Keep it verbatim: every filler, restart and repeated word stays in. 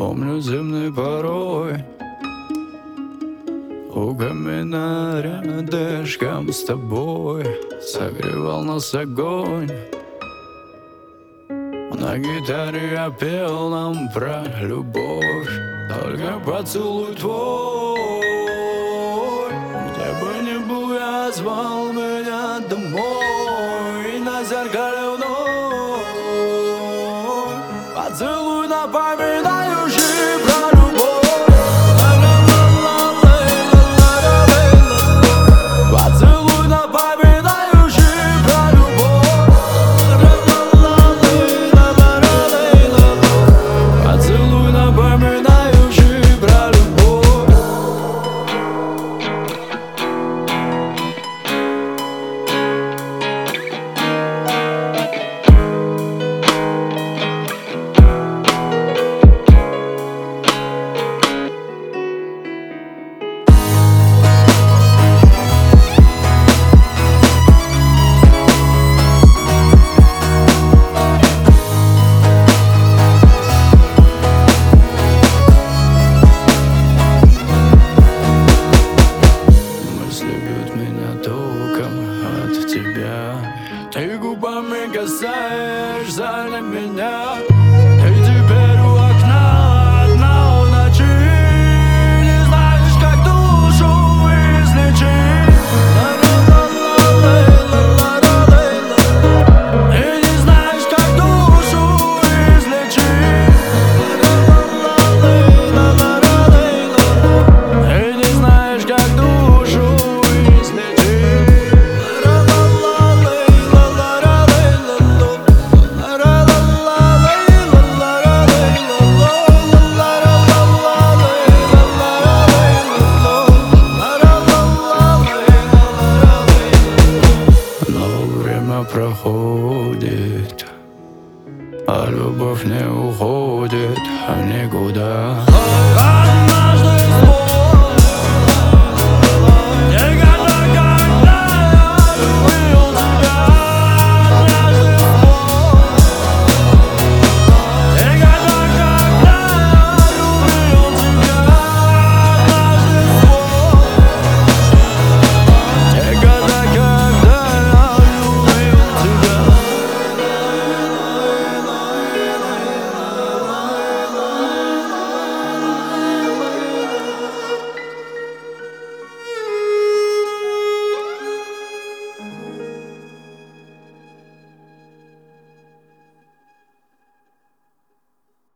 Помню зимний порой у камина рядышком с тобой согревал нас огонь. На гитаре я пел нам про любовь. Только поцелуй твой, где бы ни был, я звал меня домой. На зеркале вновь поцелуй, напоминающий про любовь. Поцелуй, напоминающий про любовь. Поцелуй, напоминающий про любовь. Ты губами касаешься для меня. Ты теперь у окна одна в ночи. Не знаешь, как душу излечить. Ты не знаешь, как душу излечить. Ты не знаешь, как душу излечить. Проходит, а любовь не уходит в никуда. Однажды